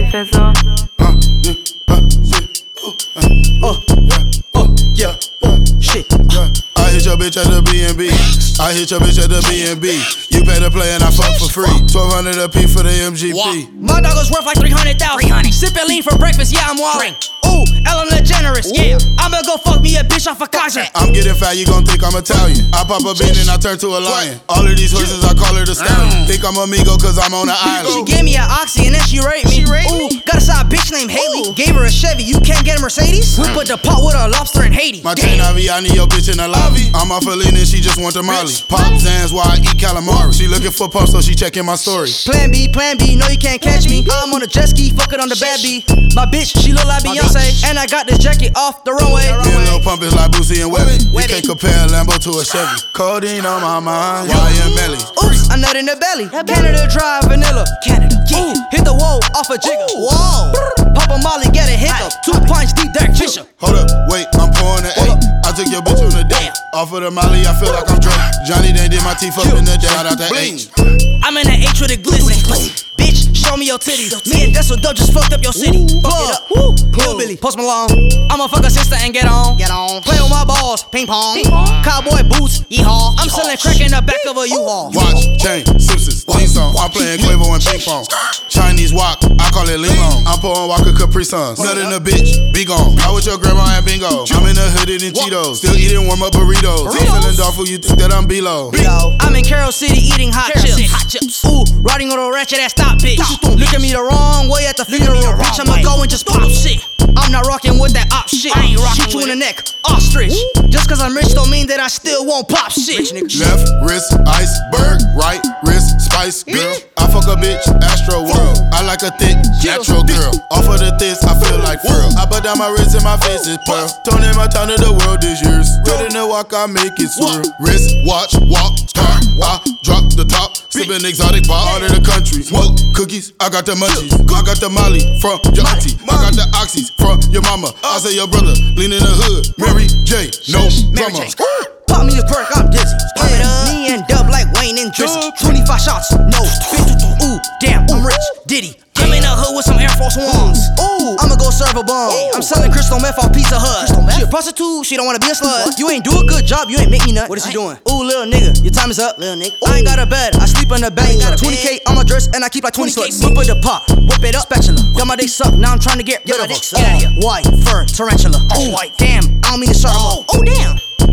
Fizzle. Shit. I hit your bitch at the B&B. I hit your bitch at the B&B. You pay to play and I fuck for free. 1200 a piece for the MGP. My dog was worth like 300,000. Sippin' lean for breakfast, yeah, I'm wildin'. Ooh, Ellen DeGeneres, yeah. I'ma go fuck me a bitch off a contract. I'm getting fat, you gon' think I'm Italian. I pop a bean and I turn to a lion. All of these horses, I call her the stallion. Think I'm amigo cause I'm on the island. She gave me an oxy and then she raped me. Ooh, got a side bitch named Haley. Gave her a Chevy, you can't get a Mercedes? We put the pot with a lobster in Haiti. My chain Ivy, I need your bitch in the lobby. I'm off a lean and she just want the molly. Pop Zans while I eat calamari. She looking for pump so she checking my story. Plan B, no you can't catch me. I'm on a jet ski, fuck it on the bad B. My bitch, she look like Beyonce. And I got this jacket off the runway. Me and Lil Pump is like Boosie and Webby. You can't compare a Lambo to a Chevy. Codeine on my mind, Ryan Melly. Oops, a nut in the belly. Canada Dry vanilla. Canada, yeah. Hit the wall off a jigger. Whoa. Pop a molly, get a hiccup. 2 pints deep, Derek Fisher. Hold up, wait, I'm pouring the 8. I took your bitch on a date. Off of the molly, I feel like I'm Drake. Johnny done did my teeth up in the day. Shout out that H. I'm in the H with a glizzy. Bitch, show me your titties. Me and Dessel Dope just fucked up your city. Plug, Hillbilly, Post Malone. I'ma fuck a sister and get on. Play with my balls, ping pong. Cowboy boots, yeehaw. I'm selling crack in the back of a U-Haul. Watch, chain, Simpsons, theme song. I'm playing Quavo and ping pong. Chinese wok, I call it Ling Long. I'm pouring Walker Capri Suns. Nut in the bitch, be gone. Out with your grandma and bingo. I'm in the hood eating Cheetos. Still eating warm up burritos. I'm feeling doubtful, you think that I'm below. I'm in Carroll City eating hot chips. Ooh, riding on a ratchet ass stop bitch. Look at me the wrong way at the funeral, bitch. I'ma go and just pop shit. I'm not rocking with that op shit. I ain't rocking Shoot you in the neck, ostrich. Just cause I'm rich don't mean that I still won't pop shit. Left wrist, iceberg. Right wrist, Spice Girl. I fuck a bitch, Astro World. I like a thick, natural girl. Off of the thins, I feel like Furl. I put down my wrist and my face is pearl. Turning my time to the world is yours. Ready to walk, I make it swirl. Wrist, watch, walk, start. I drop the top. Sippin' exotic bar out of the country. Smoke cookies, I got the munchies. I got the Molly from your auntie. I got the oxys from your mama. I say your brother, lean in the hood. Mary J, no drama. Pop me a perk, I'm dizzy. Me and Dub like Wayne and Drizzy. 25 shots, no 50. Ooh, damn, I'm rich. Diddy. I'm in the hood with some Air Force Ones. Ooh, I'ma go serve a bum. I'm selling crystal meth off Pizza Hut. She a prostitute, she don't wanna be a slut. You ain't do a good job, you ain't make me nut. What is she doing? Ooh, little nigga, your time is up. Little nigga. I ain't got a bed, I sleep in the bed. 20K on my dress and I keep like 20 sluts. Whip with the pot, whip it up, spatula. Got my dick sucked, now I'm trying to get rid of her. White fur tarantula. Ooh, damn, I don't mean to shut them off. Oh damn.